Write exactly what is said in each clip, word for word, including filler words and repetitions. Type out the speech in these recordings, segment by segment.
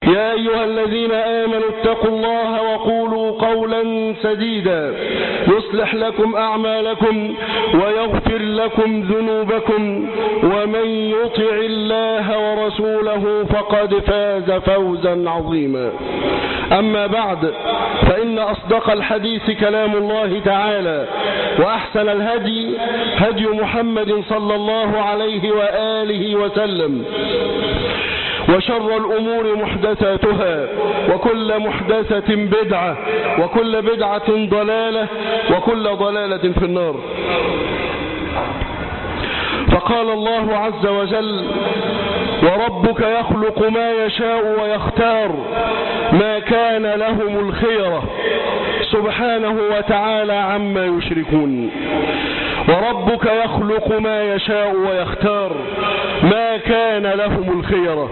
يا أيها الذين آمنوا اتقوا الله وقولوا قولا سديدا يصلح لكم أعمالكم ويغفر لكم ذنوبكم ومن يطع الله ورسوله فقد فاز فوزا عظيما. أما بعد، فإن أصدق الحديث كلام الله تعالى، وأحسن الهدي هدي محمد صلى الله عليه وآله وسلم، وشر الأمور محدثاتها، وكل محدثة بدعة، وكل بدعة ضلالة، وكل ضلالة في النار. فقال الله عز وجل: وربك يخلق ما يشاء ويختار ما كان لهم الخيرة، سبحانه وتعالى عما يشركون. وربك يخلق ما يشاء ويختار ما كان لهم الخيرة.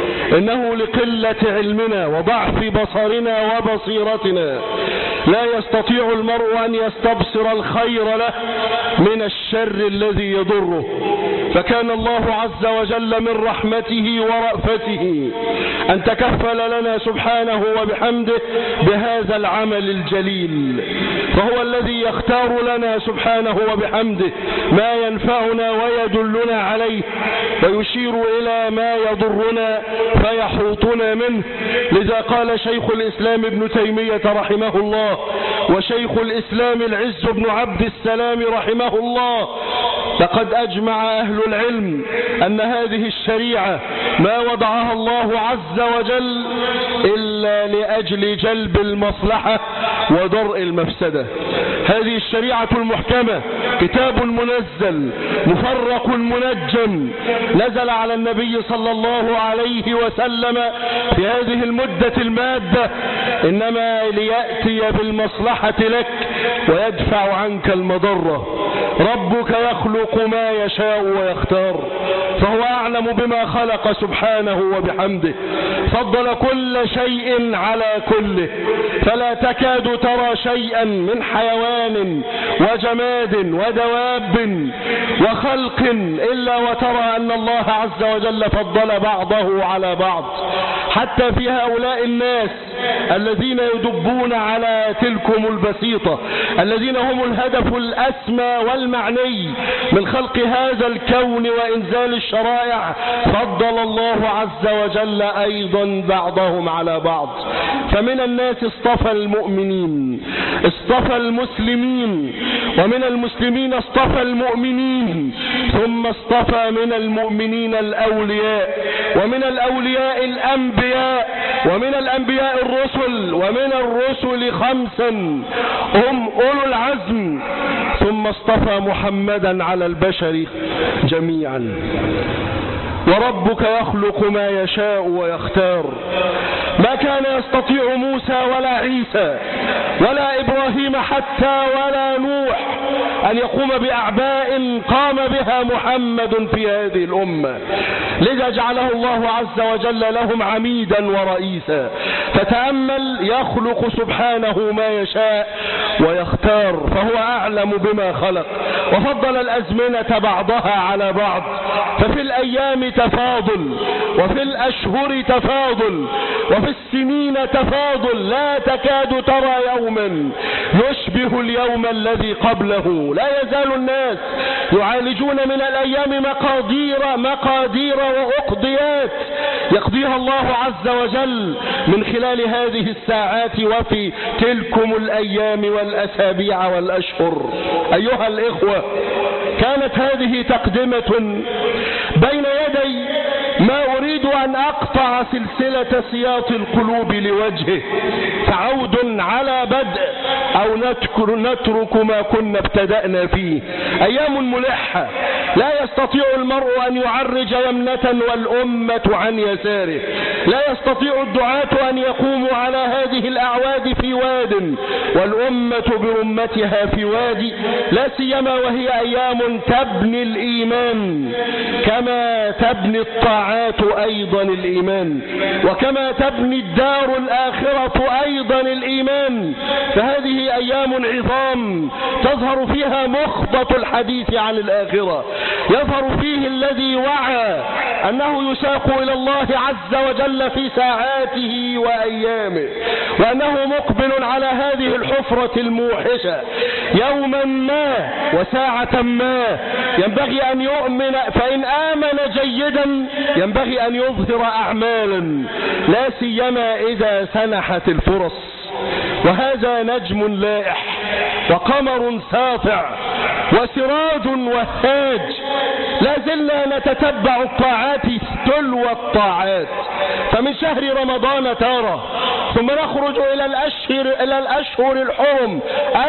إنه لقلة علمنا وضعف بصرنا وبصيرتنا لا يستطيع المرء أن يستبصر الخير له من الشر الذي يضره، فكان الله عز وجل من رحمته ورأفته أن تكفل لنا سبحانه وبحمده بهذا العمل الجليل، فهو الذي يختار لنا سبحانه وبحمده ما ينفعنا ويدلنا عليه، ويشير إلى ما يضرنا فيحوطنا منه. لذا قال شيخ الإسلام ابن تيمية رحمه الله، وشيخ الإسلام العز بن عبد السلام رحمه الله: لقد أجمع أهل العلم أن هذه الشريعة ما وضعها الله عز وجل إلا لأجل جلب المصلحة ودرء المفسدة. هذه الشريعة المحكمة كتاب منزل مفرق منجم، نزل على النبي صلى الله عليه وسلم في هذه المدة المادة، إنما ليأتي بالمصلحة لك ويدفع عنك المضرة. ربك يخلق ما يشاء ويختار، فهو أعلم بما خلق سبحانه وبحمده، فضل كل شيء على كله، فلا تكاد ترى شيئا من حيوان وجماد ودواب وخلق إلا وترى أن الله عز وجل فضل بعضه على بعض، حتى في هؤلاء الناس الذين يدبون على تلكم البسيطة، الذين هم الهدف الأسمى والمعني من خلق هذا الكون وإنزال الشرائع، فضل الله عز وجل أيضا بعضهم على بعض. فمن الناس اصطفى المؤمنين، اصطفى المسلمين، ومن المسلمين اصطفى المؤمنين، ثم اصطفى من المؤمنين الأولياء، ومن الأولياء الأنبياء، ومن الأنبياء الرسل، ومن الرسل خمسا هم أولو العزم، ثم اصطفى محمدا على البشر جميعا. وربك يخلق ما يشاء ويختار. ما كان يستطيع موسى ولا عيسى ولا إبراهيم حتى ولا نوح أن يقوم بأعباء قام بها محمد في هذه الأمة، لذا جعله الله عز وجل لهم عميدا ورئيسا. فتأمل، يخلق سبحانه ما يشاء ويختار، فهو أعلم بما خلق، وفضل الأزمنة بعضها على بعض، ففي الأيام تفاضل، وفي الأشهر تفاضل، وفي السنين تفاضل، لا تكاد ترى يوما يشبه اليوم الذي قبله. لا يزال الناس يعالجون من الأيام مقادير مقادير وأقضيات يقضيها الله عز وجل من خلال هذه الساعات وفي تلكم الأيام والأسابيع والأشهر. أيها الإخوة، كانت هذه تقدمة بين يدي ما أريد أن أقطع سلسلة سياط القلوب لوجهه، فعود على بدء أو نترك ما كنا ابتدأنا فيه. أيام ملحة لا يستطيع المرء أن يعرج يمنة والأمة عن يساره، لا يستطيع الدعاة أن يقوموا على هذه الأعواد في واد والأمة برمتها في وادي، لا سيما وهي أيام تبني الإيمان كما تبني الطاعات أيضا الإيمان، وكما تبني الدار الآخرة أيضا الإيمان. فهذه أيام عظام تظهر فيها مخبط الحديث عن الآخرة، يظهر فيه الذي وعى أنه يساق إلى الله عز وجل في ساعاته وأيامه، وأنه مقبل على هذه الحفرة الموحشة يوما ما وساعة ما ينبغي أن يؤمن، فإن آمن جيدا ينبغي أن يظهر أعمالا، لا سيما إذا سنحت الفرص. وهذا نجم لائح وقمر ساطع وسراج وهاج، لا زلنا نتتبع الطاعات تلو الطاعات، فمن شهر رمضان تارة، ثم نخرج إلى الأشهر, إلى الأشهر الحرم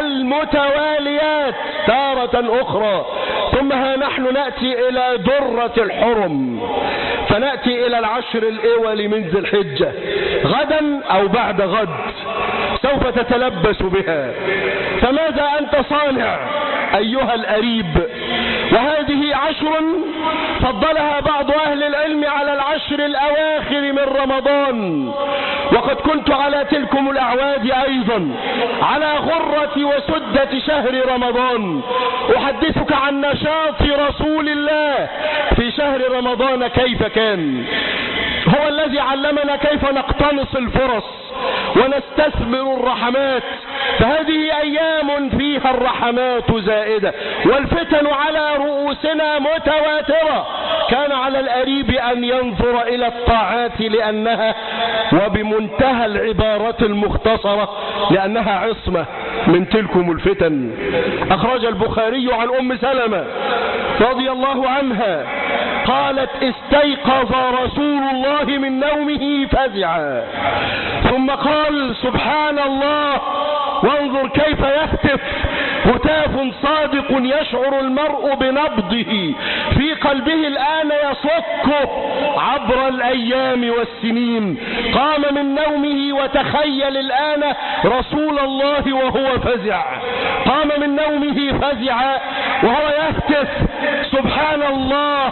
المتواليات تارة أخرى، ثم ها نحن نأتي إلى درة الحرم، فنأتي إلى العشر الأول من ذي الحجة غدا أو بعد غد سوف تتلبس بها. فماذا أنت صانع أيها القريب؟ وهذه عشر فضلها بعض أهل العلم على العشر الأواخر من رمضان، وقد كنت على تلكم الأعواد أيضا على غرة وسدة شهر رمضان أحدثك عن نشاط رسول الله في شهر رمضان كيف كان. هو الذي علمنا كيف نقتنص الفرص ونستثمر الرحمات، فهذه أيام فيها الرحمات زائدة والفتن على رؤوسنا متواترة. كان على القريب أن ينظر إلى الطاعات لأنها، وبمنتهى العبارة المختصرة، لأنها عصمة من تلكم الفتن. أخرج البخاري عن أم سلمة رضي الله عنها قالت: استيقظ رسول الله من نومه فزعا، ثم قال: سبحان الله، وانظر كيف يهتف هتاف صادق يشعر المرء بنبضه في قلبه الآن يصكه عبر الأيام والسنين. قام من نومه وتخيل الآن رسول الله وهو فزع، قام من نومه فزع وهو يهتف سبحان الله.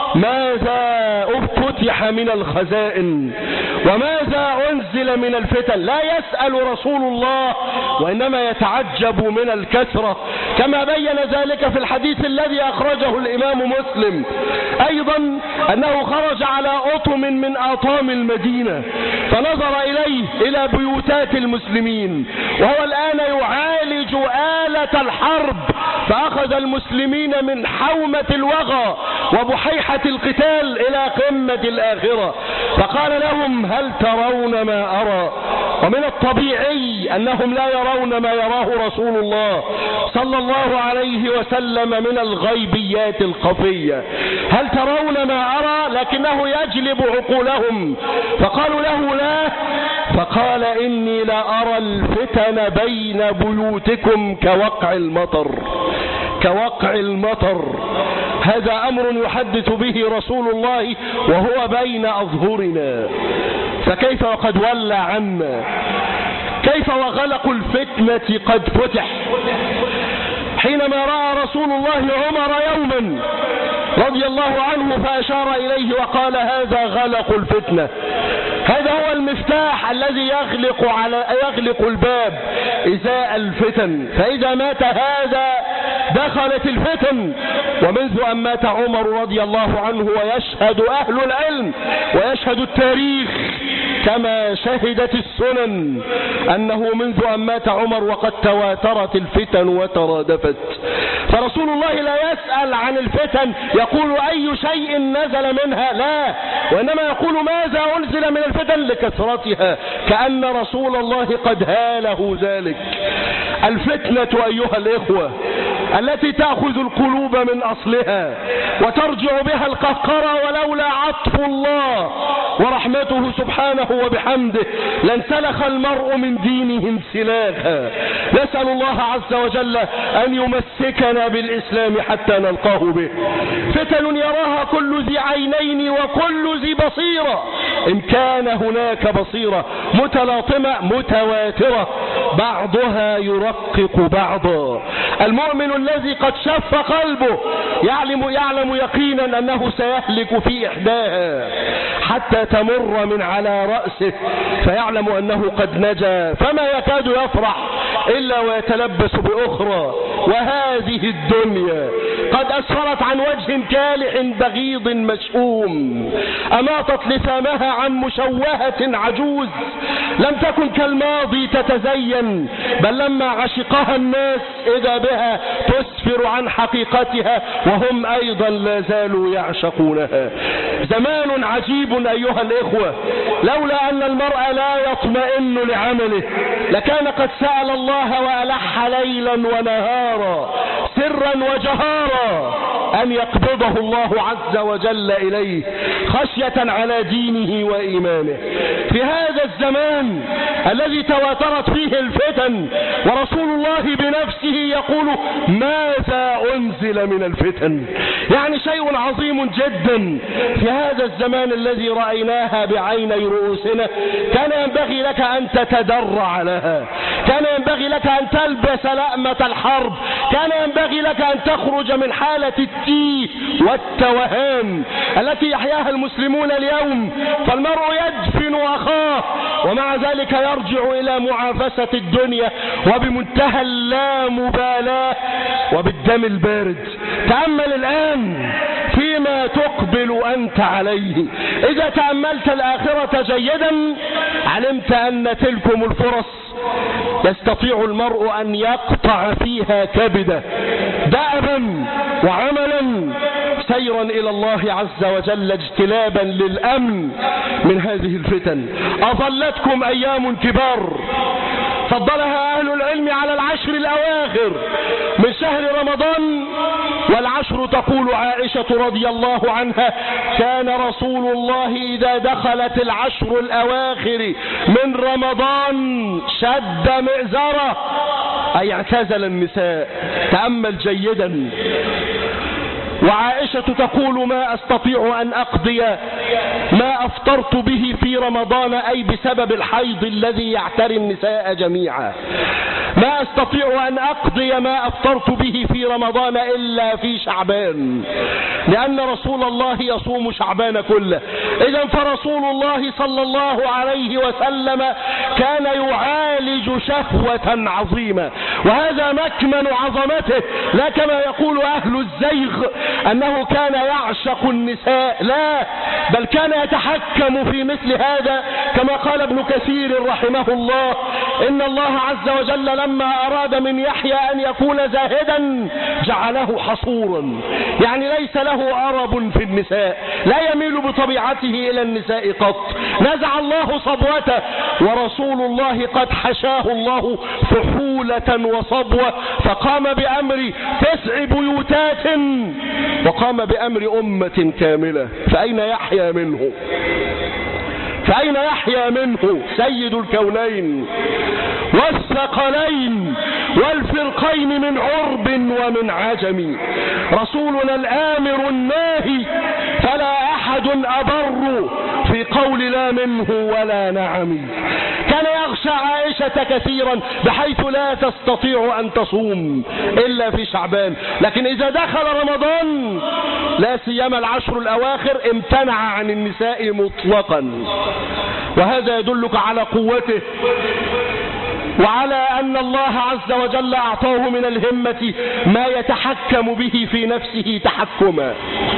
ماذا افتتح من الخزائن وماذا أنزل من الفتن؟ لا يسأل رسول الله وإنما يتعجب من الكثرة، كما بين ذلك في الحديث الذي أخرجه الإمام مسلم أيضا أنه خرج على أطم من أطام المدينة فنظر إليه إلى بيوتات المسلمين، وهو الآن يعالج آلة الحرب، فأخذ المسلمين من حومة الوغى وبحيحة القتال إلى قمة الآخرة، فقال لهم: هل ترون ما أرى؟ ومن الطبيعي أنهم لا يرون ما يراه رسول الله صلى الله عليه وسلم من الغيبيات الخفية. هل ترون ما أرى؟ لكنه يجلب عقولهم، فقالوا له: لا. فقال: إني لا أرى الفتن بين بيوتكم كوقع المطر، كوقع المطر. هذا أمر يحدث به رسول الله وهو بين أظهرنا، فكيف وقد ولى عنا؟ كيف وغلق الفتنة قد فتح؟ حينما رأى رسول الله عمر يوما رضي الله عنه فأشار إليه وقال: هذا غلق الفتنة، هذا هو المفتاح الذي يغلق على يغلق الباب إزاء الفتن، فإذا مات هذا دخلت الفتن. ومنذ أن مات عمر رضي الله عنه، ويشهد أهل العلم ويشهد التاريخ كما شهدت السنن أنه منذ أن مات عمر وقد تواترت الفتن وترادفت، فرسول الله لا يسأل عن الفتن يقول أي شيء نزل منها، لا، وإنما يقول ماذا أنزل من الفتن لكثرتها، كأن رسول الله قد هاله ذلك. الفتنة أيها الإخوة التي تأخذ القلوب من أصلها وترجع بها القهقرة، ولولا عطف الله ورحمته سبحانه وبحمده لانسلخ المرء من دينه انسلاخا. نسأل الله عز وجل أن يمسكنا بالإسلام حتى نلقاه به. فتن يراها كل ذي عينين وكل ذي بصيرة، إن كان هناك بصيرة متلاطمة متواترة بعضها يرقق بعضا. المؤمن الذي قد شف قلبه يعلم, يعلم يقينا أنه سيهلك في إحداها حتى تمر من على رأسه، فيعلم أنه قد نجا، فما يكاد يفرح إلا ويتلبس بأخرى وهذه الدنيا قد أسفرت عن وجه كالح بغيض مشؤوم، أماطت لثامها عن مشوهة عجوز، لم تكن كالماضي تتزين، بل لما عشقها الناس إذا بها تسفر عن حقيقتها وهم أيضا لا زالوا يعشقونها. زمان عجيب أيها الإخوة، لولا أن المرء لا يطمئن لعمله لكان قد سأل الله وألح ليلا ونهارا سرا وجهارا أن يقبضه الله عز وجل إليه خشية على دينه وإيمانه. في هذا الزمان الذي تواترت فيه الفتن ورسول الله بنفسه يقول ماذا أنزل من الفتن، يعني شيء عظيم جدا. في هذا الزمان الذي رأيناها بعيني رؤوسنا كان ينبغي لك أن تتدرع لها، كان ينبغي لك أن تلبس لأمة الحرب، كان ينبغي لك أن تخرج من حالة التيه والتوهان التي يحياها المسلمون اليوم، فالمرء يدفن أخاه ومع ذلك يرجع إلى معافسة الدنيا وبمنتهى اللامبالاة وبالدم البارد. تأمل الآن فيما تقبل أنت عليه. إذا تأملت الآخرة جيدا علمت أن تلكم الفرص يستطيع المرء أن يقطع فيها كبده دأبا وعملا سيرا إلى الله عز وجل اجتلابا للأمن من هذه الفتن. أظلتكم أيام كبار فضلها أهل العلم على العشر الأواخر من شهر رمضان، والعشر تقول عائشة رضي الله عنها كان رسول الله إذا دخلت العشر الأواخر من رمضان شد مئزره أي اعتزل النساء. تأمل جيدا. وعائشة تقول ما أستطيع أن أقضي ما أفطرت به في رمضان، أي بسبب الحيض الذي يعتري النساء جميعا، ما أستطيع أن أقضي ما أفطرت به في رمضان إلا في شعبان، لأن رسول الله يصوم شعبان كله. إذن فرسول الله صلى الله عليه وسلم كان يعالج شهوة عظيمة، وهذا مكمن عظمته، لا كما يقول أهل الزيغ أنه كان يعشق النساء، لا، بل كان يتحكم في مثل هذا كما قال ابن كثير رحمه الله إن الله عز وجل لما أراد من يحيى أن يكون زاهدا جعله حصورا، يعني ليس له أرب في النساء، لا يميل بطبيعته إلى النساء قط، نزع الله صبوته، ورسول الله قد حشاه الله فحولة وصبوة، فقام بأمر تسع بيوتات وقام بأمر أمة كاملة، فأين يحيى منه؟ فأين يحيى منه سيد الكونين والثقلين والفرقين من عرب ومن عجم، رسولنا الآمر الناهي فلا أحد أبر في قول لا منه ولا نعم. كان يغشى عائشة كثيرا بحيث لا تستطيع أن تصوم إلا في شعبان، لكن إذا دخل رمضان لا سيما العشر الأواخر امتنع عن النساء مطلقا، وهذا يدلك على قوته وعلى أن الله عز وجل أعطاه من الهمة ما يتحكم به في نفسه تحكما.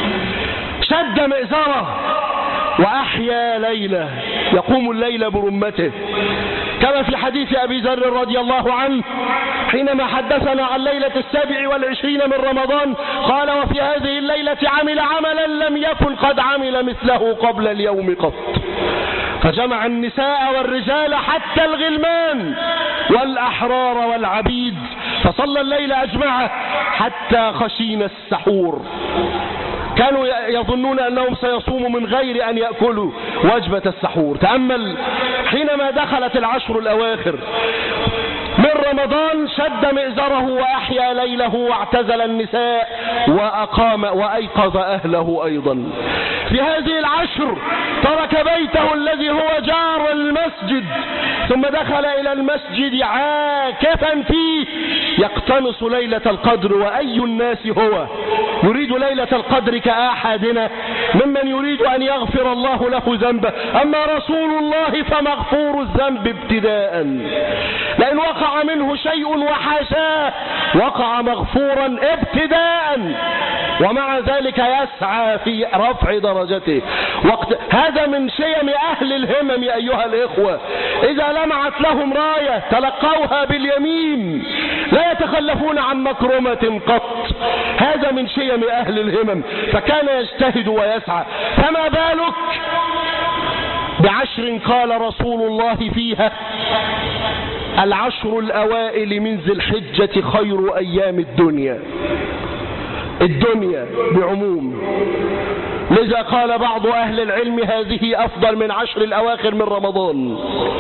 شد مئزره وأحيا ليلة، يقوم الليل برمته، كما في حديث أبي ذر رضي الله عنه حينما حدثنا عن ليلة السابع والعشرين من رمضان قال وفي هذه الليلة عمل عملا لم يكن قد عمل مثله قبل اليوم قط، فجمع النساء والرجال حتى الغلمان والأحرار والعبيد، فصلى الليل أجمعه حتى خشينا السحور. كانوا يظنون أنهم سيصوموا من غير أن يأكلوا وجبة السحور. تأمل حينما دخلت العشر الأواخر من رمضان شد مئزره وأحيا ليله واعتزل النساء وأقام وأيقظ أهله أيضا. في هذه العشر ترك بيته الذي هو جار المسجد ثم دخل إلى المسجد عاكفا فيه يقتنص ليلة القدر. وأي الناس هو يريد ليلة القدر كأحدنا ممن يريد أن يغفر الله له ذنبه. أما رسول الله فمغفور الذنب ابتداء، لأن وقع منه شيء وحاشاه وقع مغفورا ابتداء، ومع ذلك يسعى في رفع درجته. وقت هذا من شيم أهل الهمم يا أيها الإخوة، إذا لمعت لهم راية تلقوها باليمين، لا يتخلفون عن مكرمة قط. هذا من شيم أهل الهمم، فكان يجتهد ويسعى. فما بالك بعشر قال رسول الله فيها: العشر الأوائل من ذي الحجة خير أيام الدنيا. الدنيا بعموم، لذا قال بعض أهل العلم هذه أفضل من عشر الأواخر من رمضان.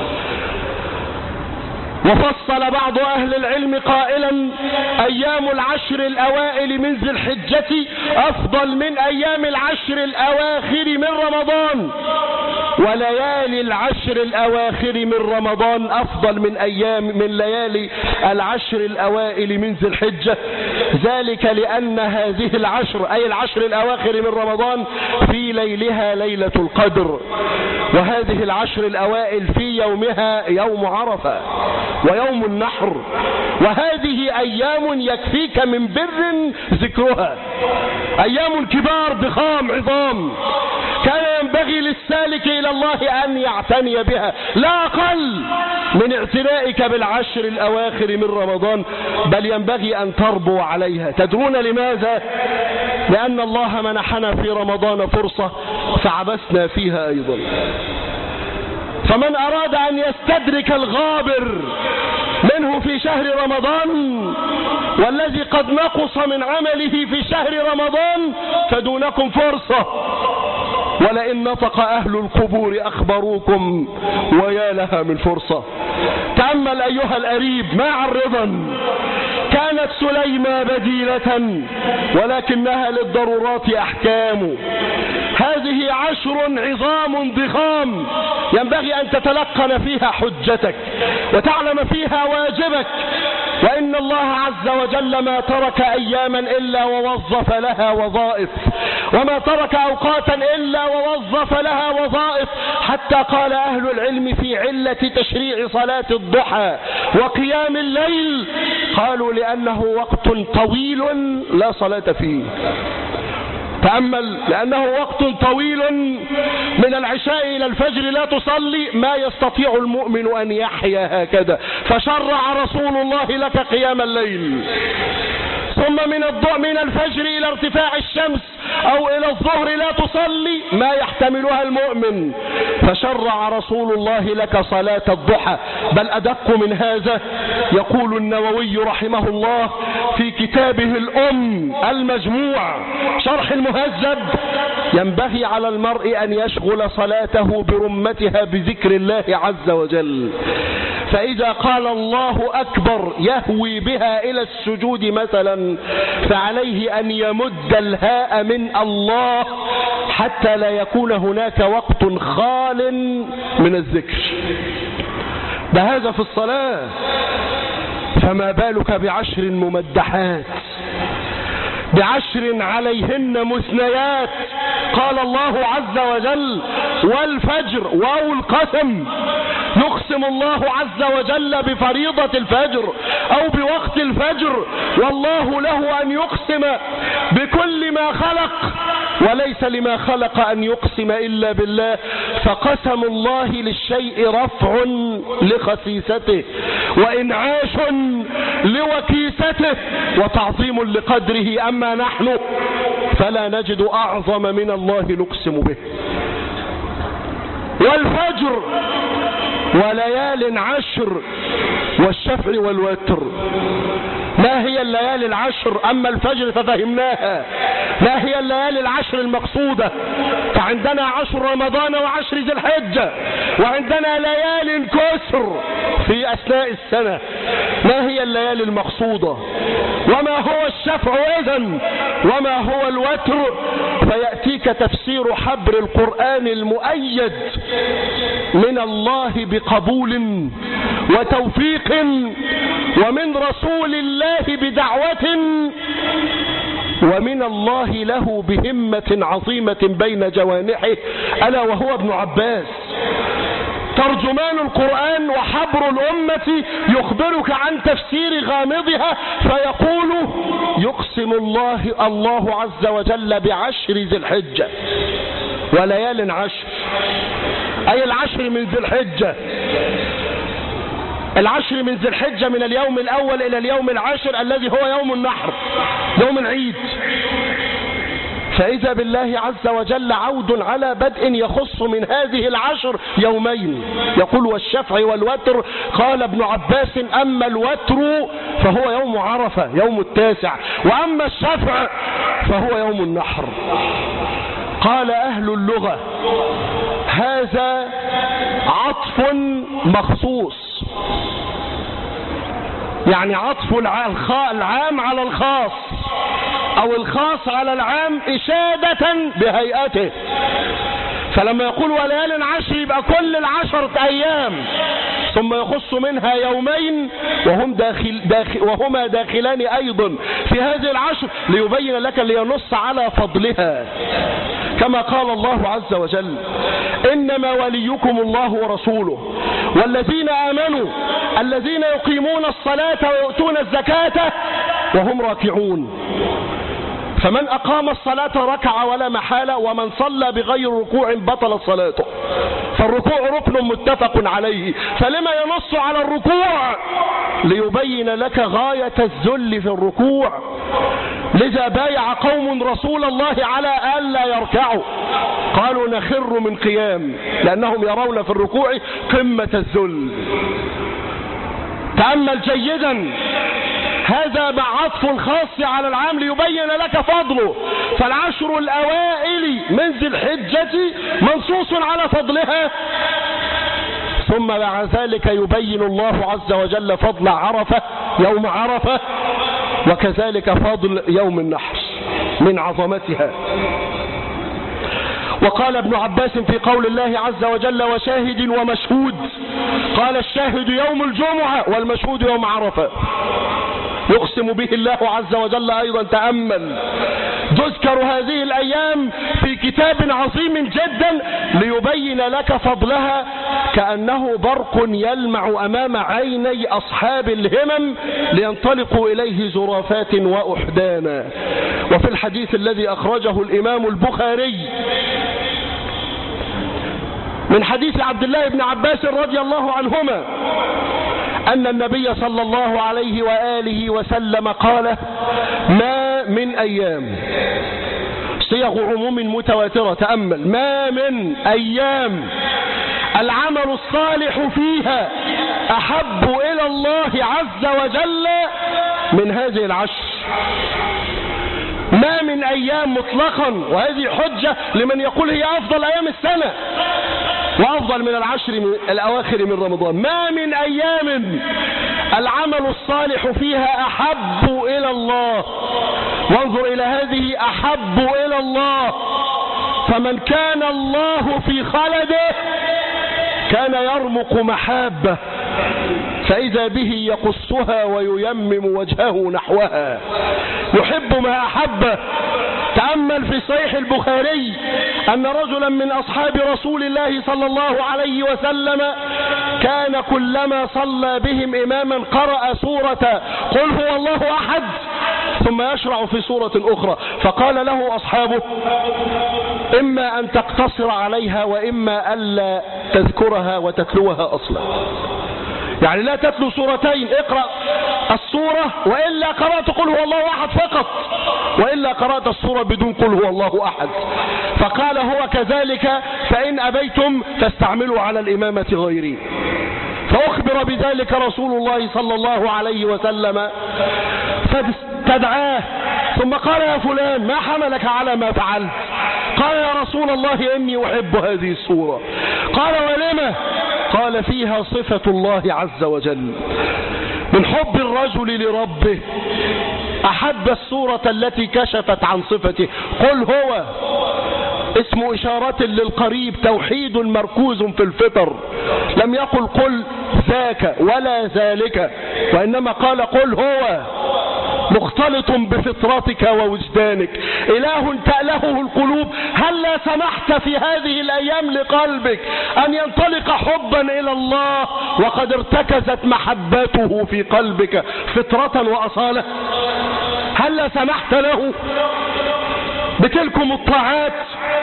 وفصل بعض أهل العلم قائلا: أيام العشر الأوائل من ذي الحجة أفضل من أيام العشر الأواخر من رمضان، وليالي العشر الأواخر من رمضان أفضل من أيام من ليالي العشر الأوائل من ذي الحجة. ذلك لأن هذه العشر أي العشر الأواخر من رمضان في ليلها ليلة القدر، وهذه العشر الأوائل في يومها يوم عرفة ويوم النحر، وهذه أيام يكفيك من بر ذكرها، أيام كبار ضخام عظام، كان ينبغي للسالك إلى الله أن يعتني بها، لا أقل من اعتنائك بالعشر الأواخر من رمضان، بل ينبغي أن تربو عليها. تدرون لماذا؟ لأن الله منحنا في رمضان فرصة فعبثنا فيها أيضا. فمن أراد أن يستدرك الغابر منه في شهر رمضان والذي قد نقص من عمله في شهر رمضان فدونكم فرصة، ولئن نطق أهل القبور أخبروكم ويا لها من فرصة. تأمل أيها الأريب ما عرضا، كانت سليمة بديلة ولكنها للضرورات أحكام. هذه عشر عظام ضخام ينبغي أن تتلقن فيها حجتك وتعلم فيها واجبك، وإن الله عز وجل ما ترك أياما إلا ووظف لها وظائف، وما ترك أوقاتا إلا ووظف لها وظائف، حتى قال أهل العلم في علة تشريع صلاة الضحى وقيام الليل، قالوا لأنه وقت طويل لا صلاة فيه. تأمل، لأنه وقت طويل من العشاء إلى الفجر لا تصلي، ما يستطيع المؤمن أن يحيا هكذا، فشرع رسول الله لك قيام الليل. ثم من الضوء من الفجر إلى ارتفاع الشمس أو إلى الظهر لا تصلي، ما يحتملها المؤمن، فشرع رسول الله لك صلاة الضحى. بل أدق من هذا، يقول النووي رحمه الله في كتابه الأم المجموع شرح المهذب: ينبغي على المرء أن يشغل صلاته برمتها بذكر الله عز وجل، فإذا قال الله أكبر يهوي بها إلى السجود مثلا، فعليه أن يمد الهاء من الله حتى لا يكون هناك وقت خال من الذكر. ده هذا في الصلاة، فما بالك بعشر ممدحات، بعشر عليهن مثنيات. قال الله عز وجل: والفجر، واو القسم، يقسم الله عز وجل بفريضة الفجر أو بوقت الفجر، والله له أن يقسم بكل ما خلق، وليس لما خلق أن يقسم إلا بالله، فقسم الله للشيء رفع لخسيسته وإنعاش لوكيسته وتعظيم لقدره. أما نحن فلا نجد أعظم من الله نقسم به. والفجر وليال عشر والشفع والوتر. ما هي الليالي العشر؟ أما الفجر ففهمناها. ما هي الليالي العشر المقصودة؟ فعندنا عشر رمضان وعشر ذي الحجة، وعندنا ليال كسر في أثناء السنة. ما هي الليالي المقصودة؟ وما هو الشفع إذن؟ وما هو الوتر؟ فيأتيك تفسير حبر القرآن المؤيد من الله بقبول وتوفيق، ومن رسول الله بدعوة ومن الله له بهمة عظيمة بين جوانحه، ألا وهو ابن عباس ترجمان القرآن وحبر الأمة، يخبرك عن تفسير غامضها فيقول: يقسم الله الله عز وجل بعشر ذي الحجة وليال عشر، أي العشر من ذي الحجة، العشر من ذي الحجة من اليوم الأول إلى اليوم العاشر الذي هو يوم النحر، يوم العيد. فإذا بالله عز وجل عود على بدء يخص من هذه العشر يومين، يقول: والشفع والوتر. قال ابن عباس: أما الوتر فهو يوم عرفة يوم التاسع، وأما الشفع فهو يوم النحر. قال أهل اللغة: هذا عطف مخصوص، يعني عطف العام على الخاص أو الخاص على العام إشادة بهيئته. فلما يقول وليال عشر يبقى كل العشرة أيام، ثم يخص منها يومين وهم داخل داخل وهما داخلان أيضا في هذه العشر، ليبين لك لينص على فضلها، كما قال الله عز وجل: إنما وليكم الله ورسوله والذين آمنوا الذين يقيمون الصلاة ويؤتون الزكاة وهم راكعون. فمن أقام الصلاة ركع ولا محالة، ومن صلى بغير ركوع بطل صلاته. فالركوع ركن متفق عليه، فلما ينص على الركوع؟ ليبين لك غاية الذل في الركوع. لذا بايع قوم رسول الله على ألا يركعوا، قالوا: نخر من قيام، لأنهم يرون في الركوع قمة الذل. تأمل جيدا، هذا بعطف الخاص على العام ليبين لك فضله. فالعشر الأوائل من ذي الحجة منصوص على فضلها، ثم بعد ذلك يبين الله عز وجل فضل عرفة يوم عرفة، وكذلك فضل يوم النحر من عظمتها. وقال ابن عباس في قول الله عز وجل: وشاهد ومشهود، قال: الشاهد يوم الجمعة والمشهود يوم عرفة. يقسم به الله عز وجل أيضا. تأمل، تذكر هذه الأيام في كتاب عظيم جدا ليبين لك فضلها، كأنه برق يلمع أمام عيني أصحاب الهمم لينطلقوا إليه زرافات وأحدانا. وفي الحديث الذي أخرجه الإمام البخاري من حديث عبد الله بن عباس رضي الله عنهما أن النبي صلى الله عليه وآله وسلم قال: ما من أيام، صيغ عموم متواترة. تأمل: ما من أيام العمل الصالح فيها أحب إلى الله عز وجل من هذه العشر. ما من أيام مطلقا، وهذه حجة لمن يقول هي أفضل أيام السنة وأفضل من العشر الأواخر من رمضان. ما من أيام العمل الصالح فيها أحب إلى الله، وانظر إلى هذه: أحب إلى الله. فمن كان الله في خلده كان يرمق محابة، فإذا به يقصها وييمم وجهه نحوها، يحب ما أحبه. تأمل في صحيح البخاري أن رجلا من أصحاب رسول الله صلى الله عليه وسلم كان كلما صلى بهم إماما قرأ سورة قل هو الله أحد ثم يشرع في سورة أخرى، فقال له أصحابه: إما أن تقتصر عليها وإما ألا تذكرها وتتلوها أصلا. يعني لا تتلو سورتين، اقرأ السورة وإلا قرأت قل هو الله أحد فقط، وإلا قرأت السورة بدون قل هو الله أحد. فقال: هو كذلك، فإن أبيتم فاستعملوا على الإمامة غيري. فأخبر بذلك رسول الله صلى الله عليه وسلم فاستدعاه، ثم قال: يا فلان، ما حملك على ما فعلت؟ قال: يا رسول الله إني أحب هذه السورة. قال: ولما؟ قال: فيها صفة الله عز وجل. من حب الرجل لربه أحب السورة التي كشفت عن صفته. قل هو اسم إشارة للقريب، توحيد مركوز في الفطر. لم يقل قل ذاك ولا ذلك، وإنما قال قل هو، مختلط بفطرتك ووجدانك، إله تألهه القلوب. هل لا سمحت في هذه الأيام لقلبك أن ينطلق حبا إلى الله وقد ارتكزت محبته في قلبك فطرة وأصالة؟ هل لا سمحت له بتلكم الطاعات؟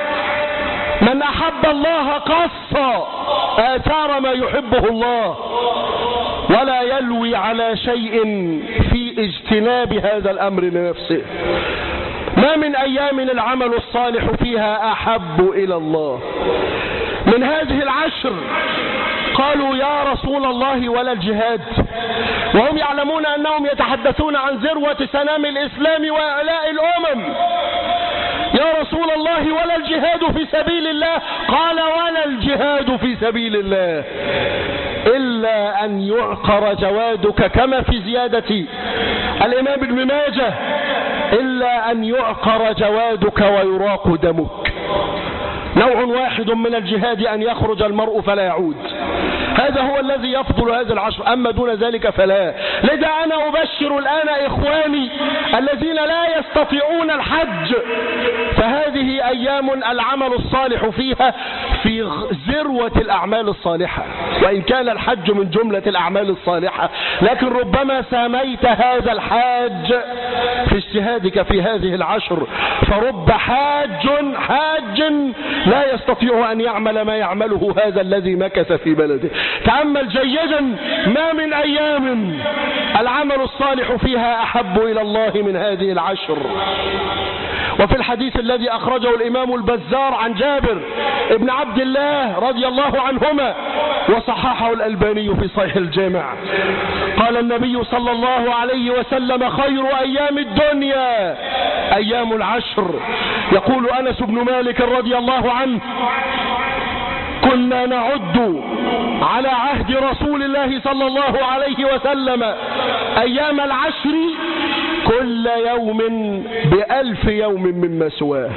من أحب الله قص آثار ما يحبه الله ولا يلوي على شيء في اجتناب هذا الأمر لنفسه. ما من أيام العمل الصالح فيها أحب إلى الله من هذه العشر. قالوا يا رسول الله ولا الجهاد، وهم يعلمون أنهم يتحدثون عن ذروة سنام الإسلام وإعلاء الأمم. يا رسول الله ولا الجهاد في سبيل الله؟ قال ولا الجهاد في سبيل الله إلا أن يعقر جوادك، كما في زيادة الإمام ابن ماجه، إلا أن يعقر جوادك ويراق دمك. نوع واحد من الجهاد أن يخرج المرء فلا يعود، هذا هو الذي يفضل هذا العشر، أما دون ذلك فلا. لذا أنا أبشر الآن إخواني الذين لا يستطيعون الحج، فهذه أيام العمل الصالح فيها في ذروة الأعمال الصالحة، وإن كان الحج من جملة الأعمال الصالحة، لكن ربما ساميت هذا الحاج في اجتهادك في هذه العشر، فرب حاج حاج لا يستطيع أن يعمل ما يعمله هذا الذي مكث في بلده. تأمل جيدا، ما من أيام العمل الصالح فيها أحب إلى الله من هذه العشر. وفي الحديث الذي أخرجه الإمام البزار عن جابر ابن عبد الله رضي الله عنهما وصححه الألباني في صحيح الجامع، قال النبي صلى الله عليه وسلم: خير أيام الدنيا أيام العشر. يقول أنس بن مالك رضي الله عنه: كنا نعد على عهد رسول الله صلى الله عليه وسلم أيام العشر كل يوم بألف يوم مما سواه.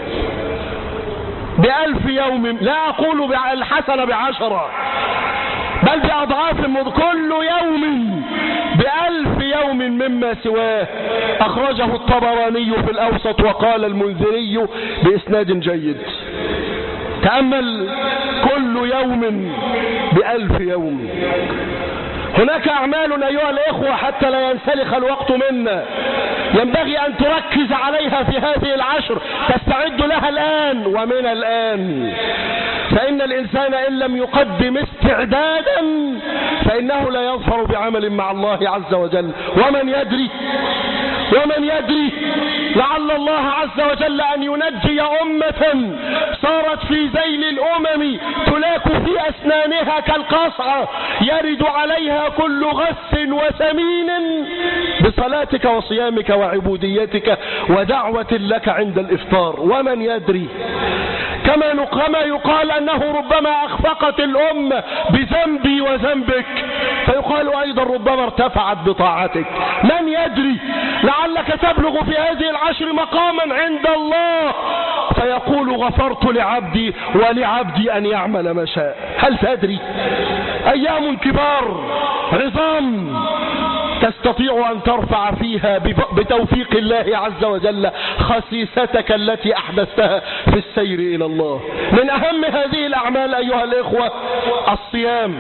بألف يوم، لا أقول الحسنة بعشرة بل بأضعاف، كل يوم بألف يوم مما سواه. أخرجه الطبراني في الأوسط وقال المنذري بإسناد جيد. تأمل، كل يوم بألف يوم. هناك أعمال أيها الإخوة حتى لا ينسلخ الوقت منا ينبغي أن تركز عليها في هذه العشر، تستعد لها الآن ومن الآن، فإن الإنسان إن لم يقدم استعدادا فإنه لا يظفر بعمل مع الله عز وجل. ومن يدري ومن يدري لعل الله عز وجل أن ينجي أمة صارت في ذيل الأمم تلاك في أسنانها كالقصعة يرد عليها كل غث وسمين بصلاتك وصيامك وعبوديتك ودعوة لك عند الإفطار. ومن يدري، كما كما يقال أنه ربما أخفقت الأمة بذنبي وذنبك، فيقال أيضا ربما ارتفعت بطاعتك. من يدري، لعلك تبلغ في هذه العشر مقاما عند الله فيقول: غفرت لعبدي ولعبدي أن يعمل ما شاء. هل تدري؟ أيام كبار عظام تستطيع أن ترفع فيها بتوفيق الله عز وجل خسيستك التي أحدثتها في السير إلى الله. من أهم هذه الأعمال أيها الإخوة الصيام،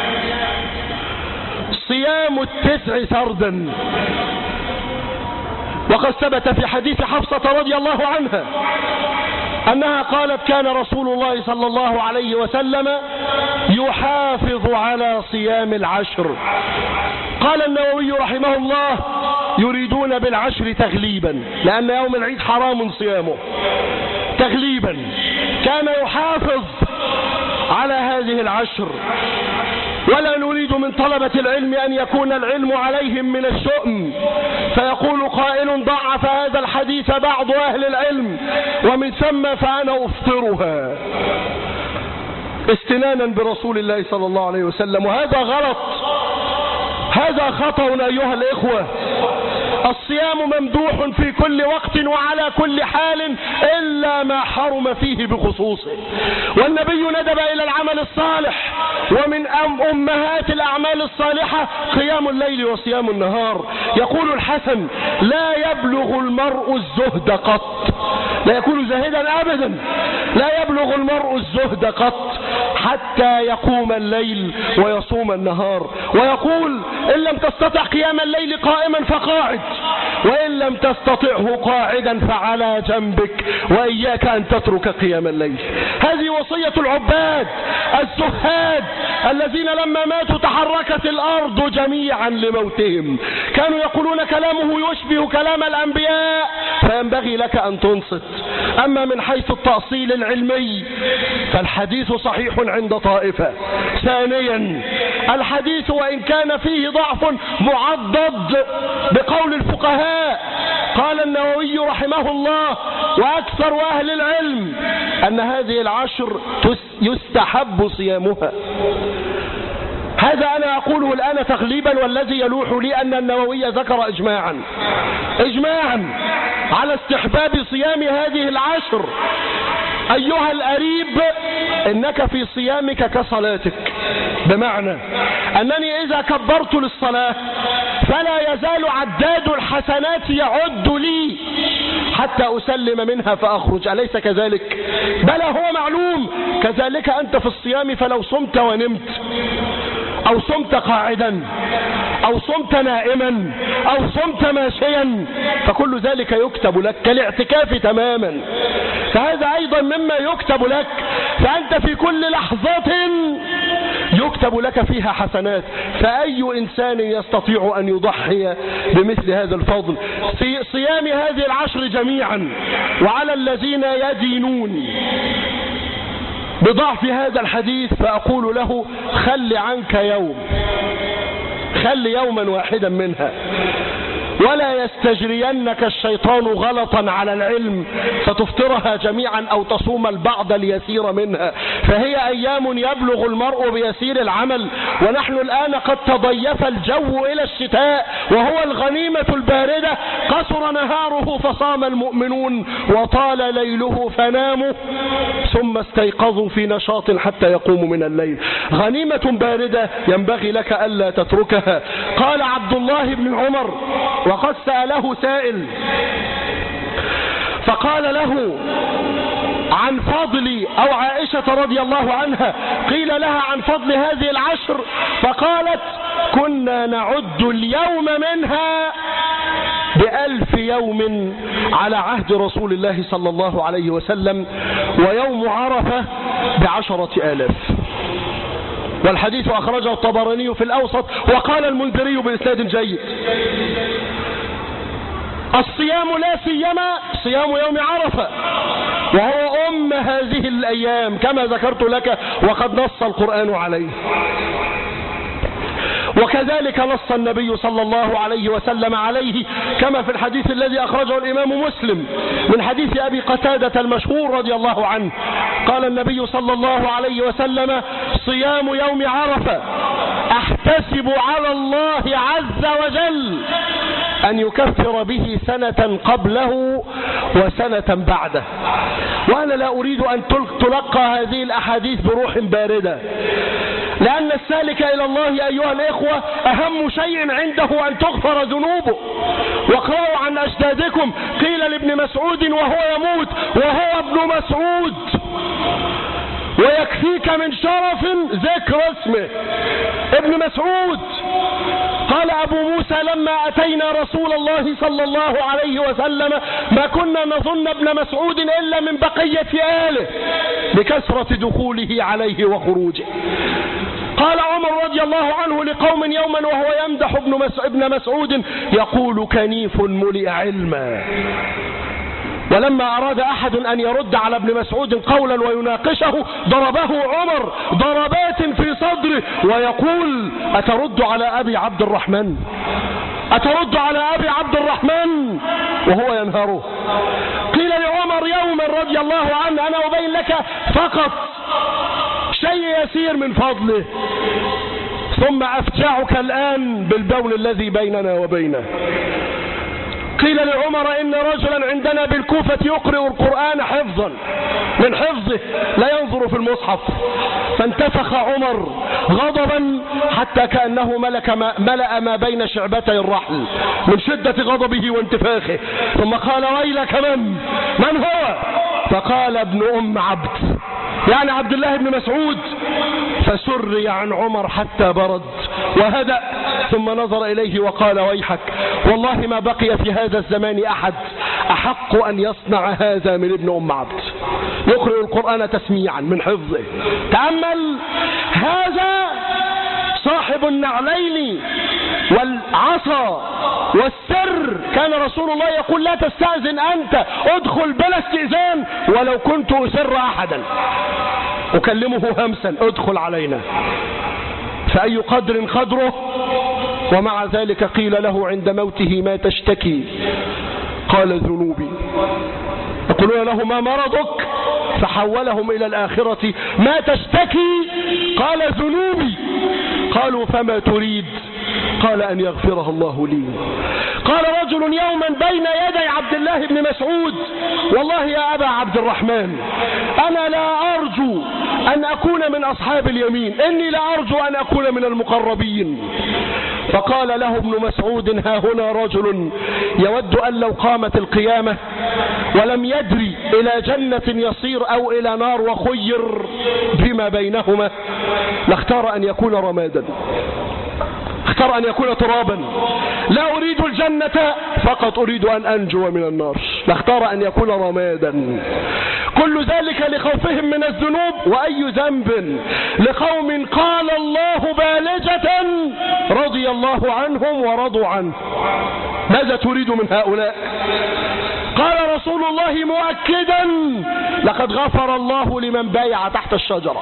صيام التسع سردا. وقد ثبت في حديث حفصة رضي الله عنها أنها قالت: كان رسول الله صلى الله عليه وسلم يحافظ على صيام العشر. قال النووي رحمه الله: يريدون بالعشر تغليبا، لأن يوم العيد حرام صيامه، تغليبا كان يحافظ على هذه العشر. ولا نريد من طلبة العلم أن يكون العلم عليهم من الشؤم، فيقول قائل: ضعف هذا الحديث بعض أهل العلم ومن ثم فأنا أفطرها استنانا برسول الله صلى الله عليه وسلم. وهذا غلط، هذا خطأ أيها الإخوة. الصيام ممدوح في كل وقت وعلى كل حال إلا ما حرم فيه بخصوصه. والنبي ندب إلى العمل الصالح، ومن أم أمهات الأعمال الصالحة قيام الليل وصيام النهار. يقول الحسن: لا يبلغ المرء الزهد قط، لا يكون زاهدا أبدا، لا يبلغ المرء الزهد قط حتى يقوم الليل ويصوم النهار. ويقول: إن لم تستطع قيام الليل قائما فقاعد، وإن لم تستطعه قاعدا فعلى جنبك، وإياك أن تترك قيام الليل. هذه وصية العباد الزهاد الذين لما ماتوا تحركت الأرض جميعا لموتهم. كانوا يقولون كلامه يشبه كلام الأنبياء، فينبغي لك أن تنصت. أما من حيث التأصيل العلمي فالحديث صحيح عند طائفة. ثانيا، الحديث وإن كان فيه ضعف معضد بقول الفقهاء، قال النووي رحمه الله وأكثر أهل العلم أن هذه العشر يستحب صيامها. هذا أنا أقوله الآن تغليبا، والذي يلوح لي أن النووي ذكر إجماعا إجماعا على استحباب صيام هذه العشر. أيها القريب، إنك في صيامك كصلاتك، بمعنى أنني إذا كبرت للصلاة فلا يزال عداد الحسنات يعد لي حتى أسلم منها فأخرج، أليس كذلك؟ بلى هو معلوم. كذلك أنت في الصيام، فلو صمت ونمت، أو صمت قاعدا، أو صمت نائما، أو صمت ماشيا، فكل ذلك يكتب لك كالاعتكاف تماما. فهذا أيضا مما يكتب لك، فأنت في كل لحظة يكتب لك فيها حسنات. فأي إنسان يستطيع أن يضحي بمثل هذا الفضل في صيام هذه العشر جميعا؟ وعلى الذين يدينون بضعف هذا الحديث فأقول له: خل عنك يوم، خل يوما واحدا منها، ولا يستجرينك الشيطان غلطا على العلم فتفطرها جميعا أو تصوم البعض اليسير منها. فهي أيام يبلغ المرء بيسير العمل، ونحن الآن قد تضيف الجو إلى الشتاء وهو الغنيمة الباردة. قصر نهاره فصام المؤمنون، وطال ليله فناموا، ثم استيقظوا في نشاط حتى يقوموا من الليل. غنيمة باردة ينبغي لك ألا تتركها. قال عبد الله بن عمر، وقد سأله سائل فقال له عن فضل، أو عائشة رضي الله عنها قيل لها عن فضل هذه العشر، فقالت: كنا نعد اليوم منها بألف يوم على عهد رسول الله صلى الله عليه وسلم، ويوم عرفة بعشرة آلاف. والحديث أخرجه الطبراني في الأوسط، وقال المنذري بإسناد جيد. الصيام لا سيما صيام يوم عرفة، وهو أم هذه الأيام كما ذكرت لك، وقد نص القرآن عليه. وكذلك نص النبي صلى الله عليه وسلم عليه، كما في الحديث الذي أخرجه الإمام مسلم من حديث أبي قتادة المشهور رضي الله عنه، قال النبي صلى الله عليه وسلم: صيام يوم عرفة أحتسب على الله عز وجل أن يكفر به سنة قبله وسنة بعده. وأنا لا أريد أن تلقى هذه الأحاديث بروح باردة، لأن السالك إلى الله أيها الإخوة أهم شيء عنده أن تغفر ذنوبه. واقرأوا عن أجدادكم، قيل لابن مسعود وهو يموت وهو ابن مسعود، ويكفيك من شرف ذكر اسمه ابن مسعود. قال أبو موسى: لما أتينا رسول الله صلى الله عليه وسلم ما كنا نظن ابن مسعود إلا من بقية آله لكثرة دخوله عليه وخروجه. قال عمر رضي الله عنه لقوم يوما وهو يمدح ابن مسعود يقول: كنيف ملئ علما. ولما أراد أحد أن يرد على ابن مسعود قولا ويناقشه ضربه عمر ضربات في صدره ويقول: أترد على أبي عبد الرحمن؟ أترد على أبي عبد الرحمن؟ وهو ينهره. قيل لعمر يوما رضي الله عنه: أنا أبين لك فقط شيء يسير من فضله، ثم أفجعك الآن بالبول الذي بيننا وبينه. قيل لعمر إن رجلا عندنا بالكوفة يقرئ القرآن حفظا من حفظه لا ينظر في المصحف، فانتفخ عمر غضبا حتى كأنه ملك ما ملأ ما بين شعبتي الرحل من شدة غضبه وانتفاخه، ثم قال ويلك من من هو؟ فقال ابن أم عبد، يعني عبد الله بن مسعود. فسري عن عمر حتى برد وهدأ، ثم نظر إليه وقال ويحك، والله ما بقي في هذا الزمان أحد أحق أن يصنع هذا من ابن أم عبد، يقرأ القرآن تسميعا من حفظه. تأمل، هذا صاحب النعلين والعصا والسر، كان رسول الله يقول لا تستأذن أنت، ادخل بلا استئذان ولو كنت أسر أحدا، أكلمه همسا ادخل علينا، فأي قدر قدره. ومع ذلك قيل له عند موته ما تشتكي؟ قال ذنوبي. يقولون له ما مرضك؟ فحولهم إلى الآخرة، ما تشتكي؟ قال ذنوبي. قالوا فما تريد؟ قال أن يغفرها الله لي. قال رجل يوما بين يدي عبد الله بن مسعود والله يا أبا عبد الرحمن أنا لا أرجو أن أكون من أصحاب اليمين، إني لا أرجو أن أكون من المقربين. فقال له ابن مسعود ها هنا رجل يود أن لو قامت القيامة ولم يدري إلى جنة يصير أو إلى نار وخير بما بينهما لاختار أن يكون رمادا، اختار أن يكون ترابا. لا أريد الجنة فقط أريد أن أنجو من النار، لاختار أن يكون رمادا. كل ذلك لخوفهم من الذنوب. وأي ذنب لقوم قال الله بالجة رضي الله عنهم ورضوا عنه. ماذا تريد من هؤلاء؟ قال رسول الله مؤكدا لقد غفر الله لمن بايع تحت الشجرة،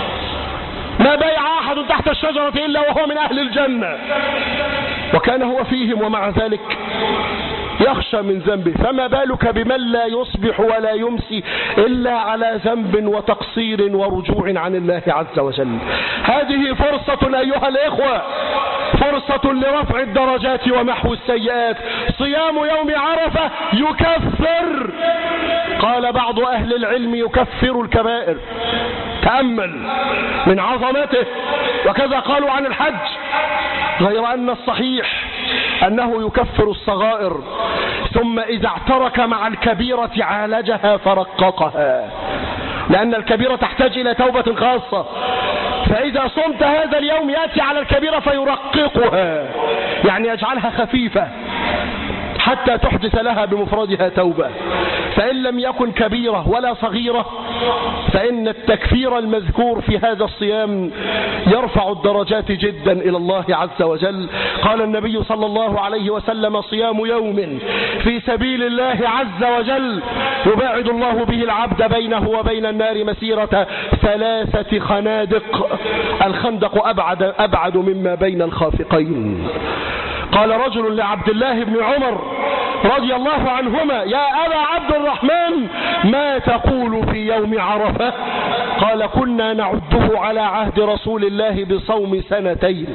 ما بايع أحد تحت الشجرة إلا وهو من أهل الجنة، وكان هو فيهم ومع ذلك يخشى من ذنبه، فما بالك بمن لا يصبح ولا يمسي إلا على ذنب وتقصير ورجوع عن الله عز وجل. هذه فرصة أيها الإخوة، فرصة لرفع الدرجات ومحو السيئات. صيام يوم عرفة يكفر، قال بعض أهل العلم يكفر الكبائر. تأمل من عظمته. وكذا قالوا عن الحج، غير أن الصحيح أنه يكفر الصغائر، ثم إذا اعترك مع الكبيرة عالجها فرققها، لأن الكبيرة تحتاج إلى توبة خاصة. فإذا صمت هذا اليوم يأتي على الكبيرة فيرققها، يعني يجعلها خفيفة حتى تحدث لها بمفردها توبة. فإن لم يكن كبيرة ولا صغيرة فإن التكفير المذكور في هذا الصيام يرفع الدرجات جدا إلى الله عز وجل. قال النبي صلى الله عليه وسلم صيام يوم في سبيل الله عز وجل يباعد الله به العبد بينه وبين النار مسيرة ثلاثة خنادق، الخندق أبعد, أبعد مما بين الخافقين. قال رجل لعبد الله بن عمر رضي الله عنهما يا أبا عبد الرحمن ما تقول في يوم عرفة؟ قال كنا نعده على عهد رسول الله بصوم سنتين،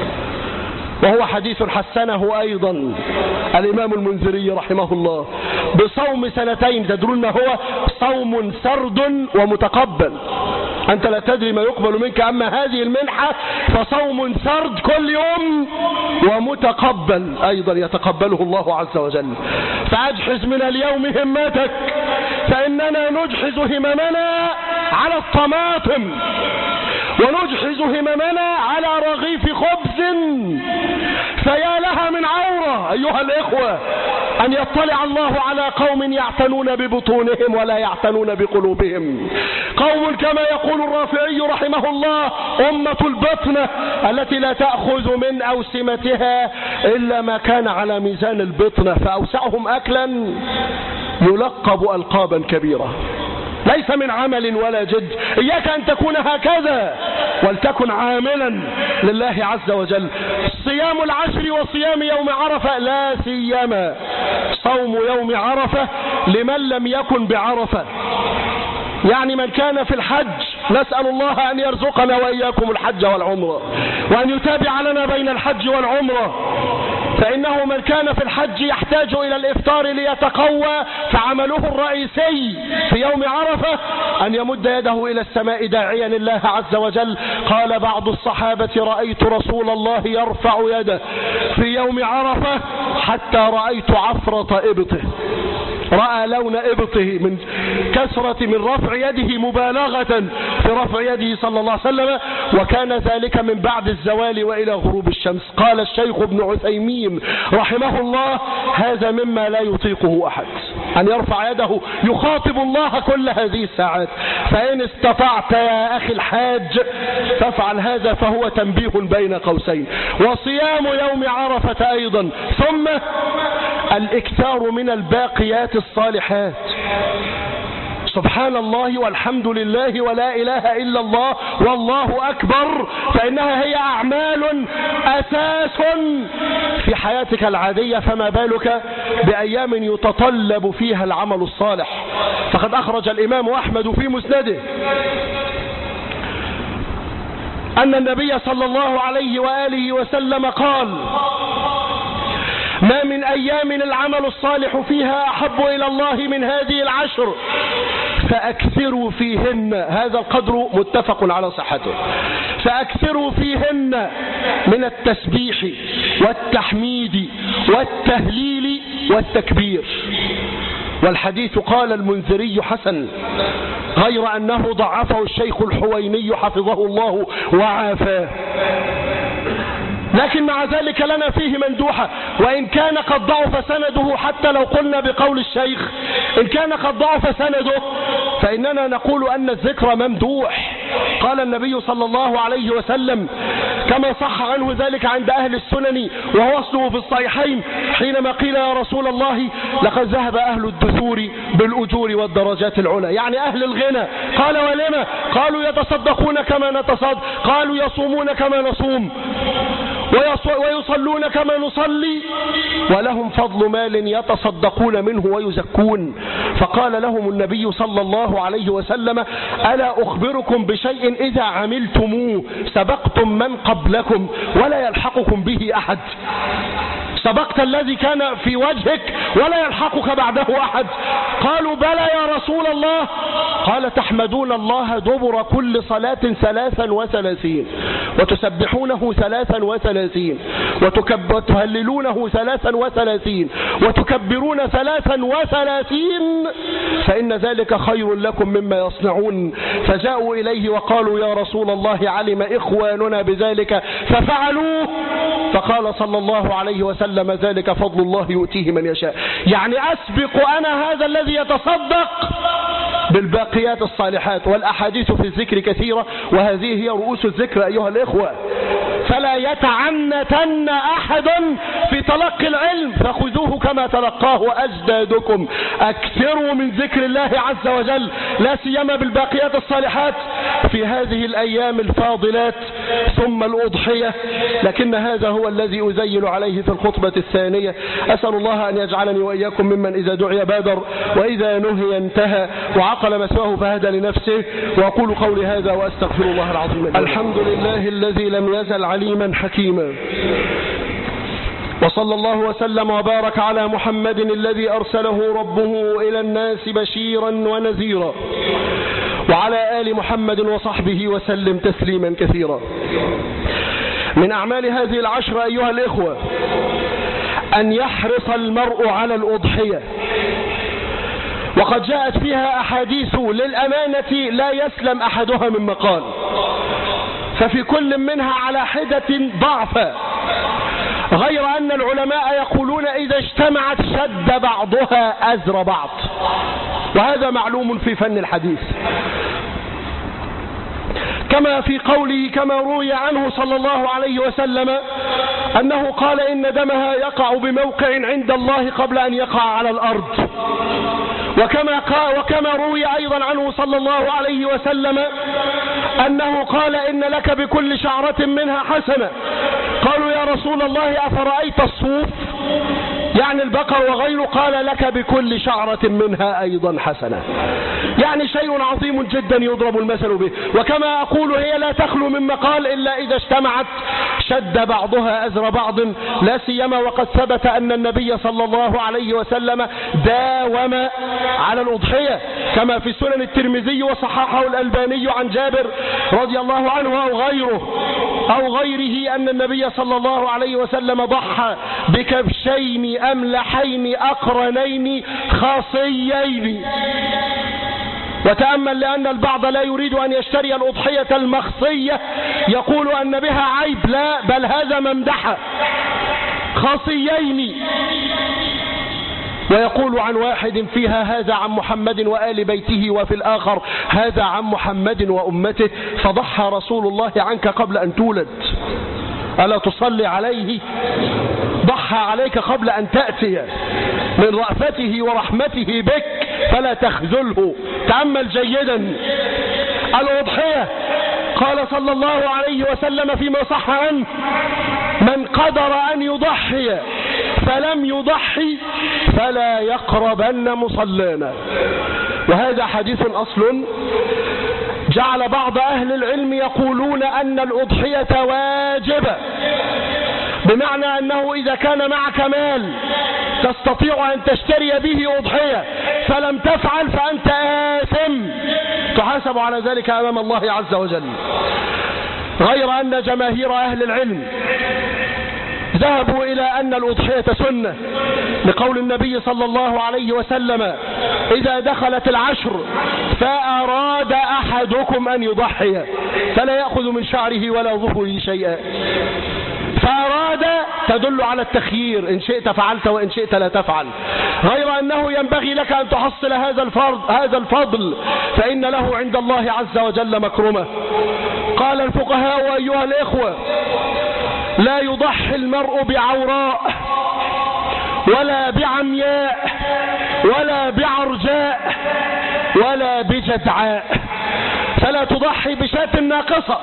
وهو حديث حسنه أيضا الإمام المنذري رحمه الله، بصوم سنتين. تدرون ما هو؟ صوم سرد ومتقبل، أنت لا تدري ما يقبل منك، أما هذه المنحة فصوم سرد كل يوم ومتقبل أيضا يتقبله الله عز وجل. فأجحز من اليوم همتك، فإننا نجحز هممنا على الطماطم ونجحز هممنا على رغيف خبز، فيا لها من عورة أيها الإخوة أن يطلع الله على قوم يعتنون ببطونهم ولا يعتنون بقلوبهم، قوم كما يقول الرافعي رحمه الله أمة البطنة التي لا تأخذ من أوسمتها إلا ما كان على ميزان البطنة، فأوسعهم أكلا يلقب ألقابا كبيرة، ليس من عمل ولا جد. إياك أن تكون هكذا، ولتكن عاملا لله عز وجل. صيام العشر وصيام يوم عرفة لا سيما صوم يوم عرفة لمن لم يكن بعرفة، يعني من كان في الحج، نسأل الله أن يرزقنا وإياكم الحج والعمرة، وأن يتابع لنا بين الحج والعمرة. فإنه من كان في الحج يحتاج إلى الإفطار ليتقوى، فعمله الرئيسي في يوم عرفة أن يمد يده إلى السماء داعيا الله عز وجل. قال بعض الصحابة: رأيت رسول الله يرفع يده في يوم عرفة حتى رأيت عفرة إبطه، رأى لون إبطه من كثرة من رفع يده مبالغة في رفع يده صلى الله عليه وسلم، وكان ذلك من بعد الزوال وإلى غروب الشمس. قال الشيخ ابن عثيمين رحمه الله: هذا مما لا يطيقه أحد، أن يرفع يده يخاطب الله كل هذه الساعات. فإن استطعت يا أخي الحاج فافعل هذا، فهو تنبيه بين قوسين. وصيام يوم عرفة أيضا. ثم الإكثار من الباقيات الصالحات، سبحان الله والحمد لله ولا إله إلا الله والله أكبر، فإنها هي أعمال أساس في حياتك العادية، فما بالك بأيام يتطلب فيها العمل الصالح. فقد أخرج الإمام أحمد في مسنده أن النبي صلى الله عليه وآله وسلم قال: ما من أيام العمل الصالح فيها أحب إلى الله من هذه العشر فأكثروا فيهن، هذا القدر متفق على صحته، فأكثروا فيهن من التسبيح والتحميد والتهليل والتكبير. والحديث قال المنذري حسن، غير أنه ضعفه الشيخ الحويني حفظه الله وعافاه، لكن مع ذلك لنا فيه مندوحة، وإن كان قد ضعف سنده، حتى لو قلنا بقول الشيخ إن كان قد ضعف سنده فإننا نقول أن الذكر ممدوح. قال النبي صلى الله عليه وسلم كما صح عنه ذلك عند أهل السنن وهو أصله في الصحيحين، حينما قيل: يا رسول الله لقد ذهب أهل الدثور بالأجور والدرجات العلى، يعني أهل الغنى. قال: ولما؟ قالوا: يتصدقون كما نتصدق. قالوا: يصومون كما نصوم ويصلون كما نصلي، ولهم فضل مال يتصدقون منه ويزكون. فقال لهم النبي صلى الله عليه وسلم: ألا أخبركم بشيء إذا عملتموه سبقتم من قبلكم ولا يلحقكم به أحد؟ سبقت الذي كان في وجهك ولا يلحقك بعده أحد. قالوا: بلى يا رسول الله. قال: تحمدون الله دبر كل صلاة ثلاثا وثلاثين، وتسبحونه ثلاثا وثلاثين، وتهللونه ثلاثا وثلاثين، وتكبرون ثلاثا وثلاثين، فإن ذلك خير لكم مما يصنعون. فجاءوا إليه وقالوا: يا رسول الله علم إخواننا بذلك ففعلوه. فقال صلى الله عليه وسلم: ذلك فضل الله يؤتيه من يشاء. يعني أسبق أنا هذا الذي يتصدق بالباقيات الصالحات. والأحاديث في الذكر كثيرة، وهذه هي رؤوس الذكر أيها الإخوة. فلا يتعنتن أحد في تلقي العلم، فخذوه كما تلقاه أجدادكم. أكثروا من ذكر الله عز وجل، لا سيما بالباقيات الصالحات في هذه الأيام الفاضلات. ثم الأضحية، لكن هذا هو الذي أزيل عليه في الخطبة الثانية. أسأل الله أن يجعلني وإياكم ممن إذا دعي بادر وإذا نهي انتهى وعقل مسواه فهدى لنفسه. وأقول قولي هذا وأستغفر الله العظيم. الحمد لله الذي لم يزل عليما حكيما، وصلى الله وسلم وبارك على محمد الذي أرسله ربه إلى الناس بشيرا ونذيرا، وعلى آل محمد وصحبه وسلم تسليما كثيرا. من أعمال هذه العشر أيها الإخوة أن يحرص المرء على الأضحية، وقد جاءت فيها أحاديث للأمانة لا يسلم أحدها من مقال، ففي كل منها على حدة ضعفا، غير أن العلماء يقولون إذا اجتمعت شد بعضها أزر بعض، وهذا معلوم في فن الحديث. كما في قوله كما روي عنه صلى الله عليه وسلم أنه قال: إن دمها يقع بموقع عند الله قبل أن يقع على الأرض. وكما قال وكما روي أيضا عنه صلى الله عليه وسلم أنه قال: إن لك بكل شعرة منها حسنة. قالوا: يا رسول الله أفرأيت الصوف، يعني البقر وغيره؟ قال: لك بكل شعرة منها أيضا حسنة. يعني شيء عظيم جدا يضرب المثل به. وكما أقول هي لا تخلو من مقال إلا إذا اجتمعت شد بعضها أزر بعض، لا سيما وقد ثبت أن النبي صلى الله عليه وسلم داوم على الأضحية كما في سنن الترمذي وصححه الألباني عن جابر رضي الله عنه أو غيره أو غيره أن النبي صلى الله عليه وسلم ضحى بكبشين أملحين أقرنين خاصيين. وتأمل لأن البعض لا يريد أن يشتري الأضحية المخصية يقول أن بها عيب، لا بل هذا ممدحة، خاصيين. ويقول عن واحد فيها هذا عن محمد وآل بيته، وفي الآخر هذا عن محمد وأمته، فضحى رسول الله عنك قبل أن تولد، ألا تصلي عليه؟ ضحى عليك قبل أن تأتي من رأفته ورحمته بك، فلا تخذله. تأمل جيدا الأضحية، قال صلى الله عليه وسلم فيما صح عنه: من قدر أن يضحي فلم يضحي فلا يقربن مصلانا. وهذا حديث أصل جعل بعض أهل العلم يقولون أن الأضحية واجبة، بمعنى أنه إذا كان معك مال تستطيع أن تشتري به أضحية فلم تفعل فأنت آثم، تحاسب على ذلك أمام الله عز وجل. غير أن جماهير أهل العلم ذهبوا إلى أن الأضحية سنة، لقول النبي صلى الله عليه وسلم: إذا دخلت العشر فأراد أحدكم أن يضحي فلا يأخذ من شعره ولا ظفره شيئا. فأراد تدل على التخيير، إن شئت فعلت وإن شئت لا تفعل. غير أنه ينبغي لك أن تحصل هذا الفضل, هذا الفضل فإن له عند الله عز وجل مكرمة. قال الفقهاء: أيها الإخوة، لا يضحي المرء بعوراء ولا بعمياء ولا بعرجاء ولا بجدعاء، فلا تضحي بشاة ناقصة،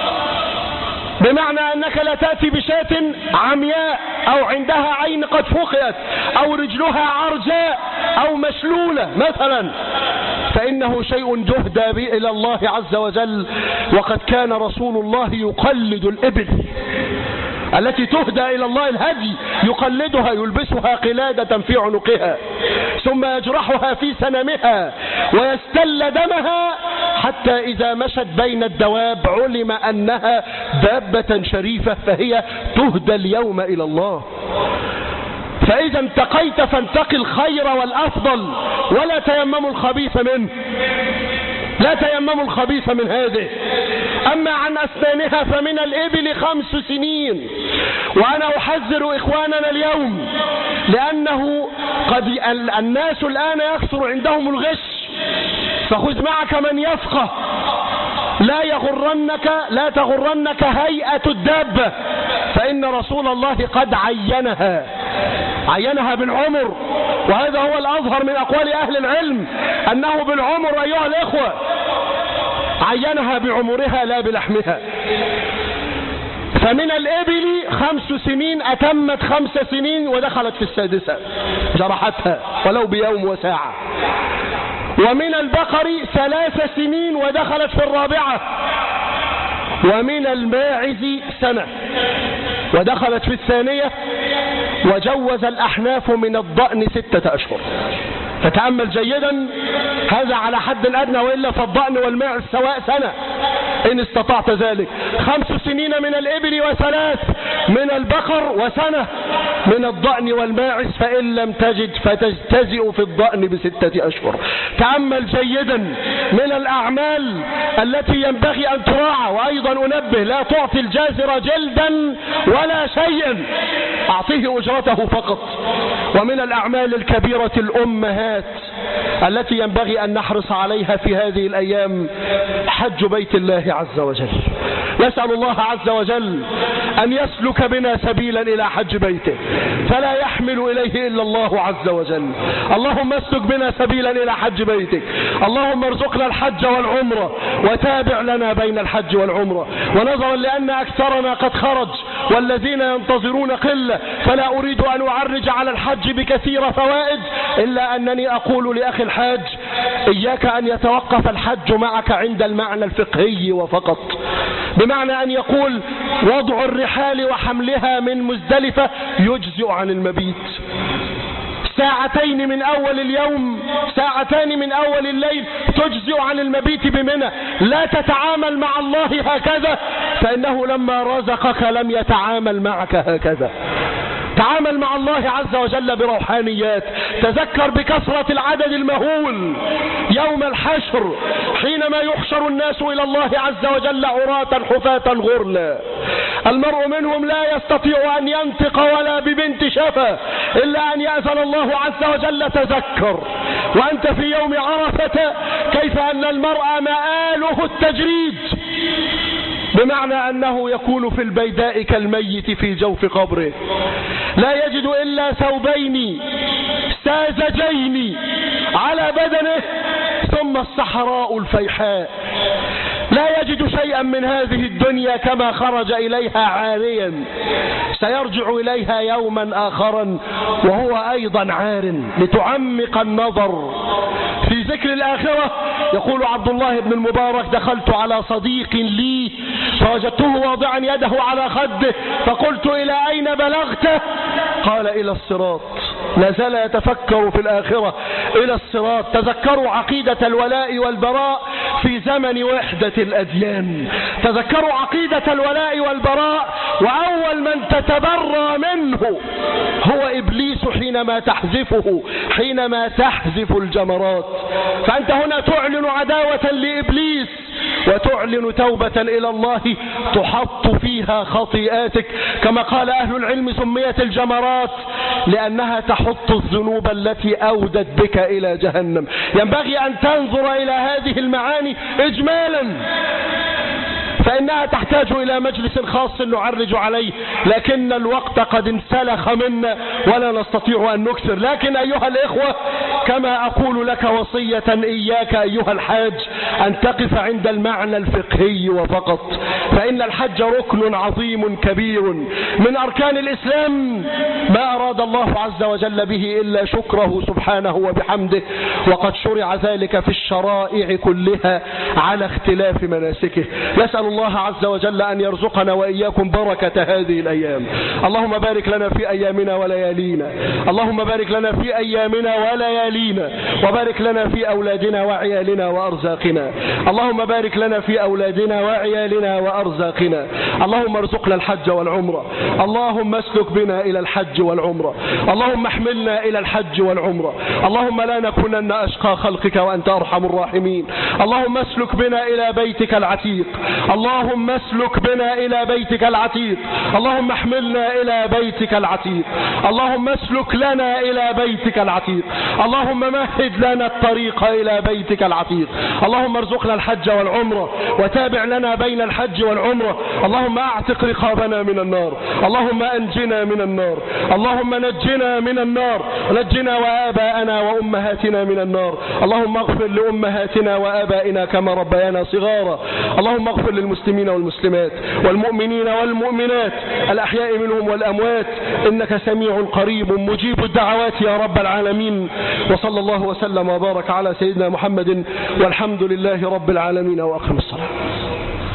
بمعنى أنك لا تأتي بشاة عمياء أو عندها عين قد فقئت أو رجلها عرجاء أو مشلولة مثلا، فإنه شيء جهد إلى الله عز وجل. وقد كان رسول الله يقلد الإبل التي تهدى إلى الله، الهدي يقلدها، يلبسها قلادة في عنقها ثم يجرحها في سنمها ويستل دمها، حتى إذا مشت بين الدواب علم أنها دابة شريفة فهي تهدى اليوم إلى الله. فإذا انتقيت فانتقي الخير والأفضل ولا تيمموا الخبيث منه، لا تيمموا الخبيث من هذه. أما عن أسنانها فمن الإبل خمس سنين. وأنا أحذر إخواننا اليوم، لأنه قد الناس الآن يكثر عندهم الغش، فخذ معك من يفقه، لا يغرنك لا تغرنك هيئة الدابة، فإن رسول الله قد عينها عينها بالعمر، وهذا هو الأظهر من أقوال أهل العلم أنه بالعمر أيها الإخوة، عينها بعمرها لا بلحمها. فمن الإبل خمس سنين أتمت خمس سنين ودخلت في السادسة جرحتها ولو بيوم وساعة. ومن البقر ثلاث سنين ودخلت في الرابعة. ومن الماعز سنة ودخلت في الثانية. وجوز الأحناف من الضأن ستة أشهر. فتأمل جيدا، هذا على حد الأدنى، وإلا فالضأن والماعز سواء سنة إن استطعت ذلك. خمس سنين من الإبل وثلاث من البقر وسنة من الضأن والماعز، فإن لم تجد فتجتزئ في الضأن بستة أشهر. تأمل جيدا من الأعمال التي ينبغي أن تراعى. وأيضا أنبه: لا تعطي الجازر جلدا ولا شيئا، أعطيه أجرته فقط. ومن الأعمال الكبيرة الأمهات التي ينبغي أن نحرص عليها في هذه الأيام حج بيت الله عز وجل. نسأل الله عز وجل أن يسلك بنا سبيلا إلى حج بيته فلا يحمل إليه إلا الله عز وجل. اللهم اسلك بنا سبيلا إلى حج بيتك. اللهم ارزقنا الحج والعمرة وتابع لنا بين الحج والعمرة. ونظرا لأن أكثرنا قد خرج والذين ينتظرون قلة، فلا أريد أن أعرج على الحج بكثير فوائد، إلا أنني أقول لأخي الحاج: إياك أن يتوقف الحج معك عند المعنى الفقهي وفقط، بمعنى أن يقول وضع الرحال وحملها من مزدلفة يجزئ عن المبيت، ساعتين من أول اليوم، ساعتين من أول الليل تجزئ عن المبيت بمنى. لا تتعامل مع الله هكذا، فإنه لما رزقك لم يتعامل معك هكذا. تعامل مع الله عز وجل بروحانيات. تذكر بكثرة العدد المهول يوم الحشر حينما يحشر الناس إلى الله عز وجل عراة حفاة غرلا، المرء منهم لا يستطيع أن ينطق ولا ببنت شفا إلا أن يأذن الله عز وجل. تذكر وأنت في يوم عرفة كيف أن المرء مآله التجريد، بمعنى أنه يكون في البيداء كالميت في جوف قبره، لا يجد إلا ثوبين ساذجين على بدنه ثم الصحراء الفيحاء، لا يجد شيئا من هذه الدنيا كما خرج إليها عاريا، سيرجع إليها يوما آخرا وهو أيضا عار. لتعمق النظر في ذكر الآخرة. يقول عبد الله بن المبارك دخلت على صديق لي فوجدته واضعا يده على خده فقلت إلى أين بلغت؟ قال إلى الصراط. لا زال يتفكر في الآخرة، إلى الصراط. تذكروا عقيدة الولاء والبراء في زمن وحدة الأديان، تذكروا عقيدة الولاء والبراء، وأول من تتبرى منه هو إبليس حينما تحذفه، حينما تحذف الجمرات. فأنت هنا تعلن عداوة لإبليس وتعلن توبة إلى الله تحط فيها خطيئاتك. كما قال أهل العلم سميت الجمرات لأنها تحط الذنوب التي أودت بك إلى جهنم. ينبغي أن تنظر إلى هذه المعاني إجمالا، فإنها تحتاج إلى مجلس خاص نعرج عليه، لكن الوقت قد انسلخ منا ولا نستطيع أن نكثر. لكن أيها الإخوة، كما أقول لك وصية إياك أيها الحاج أن تقف عند المعنى الفقهي وفقط، فإن الحج ركن عظيم كبير من أركان الإسلام ما أراد الله عز وجل به إلا شكره سبحانه وبحمده، وقد شرع ذلك في الشرائع كلها على اختلاف مناسكه. نسأل الله عز وجل أن يرزقنا وإياكم بركة هذه الأيام. اللهم بارك لنا في أيامنا وليالينا، اللهم بارك لنا في أيامنا وليالينا، وبارك لنا في أولادنا وعيالنا وأرزاقنا. اللهم بارك لنا في أولادنا وعيالنا وأرزاقنا. اللهم ارزقنا الحج والعمرة، اللهم اسلك بنا إلى الحج والعمرة، اللهم احملنا إلى الحج والعمرة. اللهم لا نكونن أشقى خلقك وأنت أرحم الراحمين. اللهم اسلك بنا إلى بيتك العتيق، اللهم اسلك بنا إلى بيتك العتيق، اللهم احملنا إلى بيتك العتيق، اللهم اسلك لنا إلى بيتك العتيق، اللهم مهد لنا الطريق إلى بيتك العتيق. اللهم ارزقنا الحج والعمرة وتابع لنا بين الحج والعمرة. اللهم اعتق رقابنا من النار، اللهم انجنا من النار، اللهم نجنا من النار، نجنا وآباءنا وأمهاتنا من النار. اللهم اغفر لأمهاتنا وآبائنا كما ربيانا صغارا. اللهم اغفر للمسلمين والمسلمات والمؤمنين والمؤمنات الأحياء منهم والأموات، إنك سميع قريب مجيب الدعوات يا رب العالمين. وصلى الله وسلم وبارك على سيدنا محمد، والحمد لله رب العالمين، وأقم الصلاة.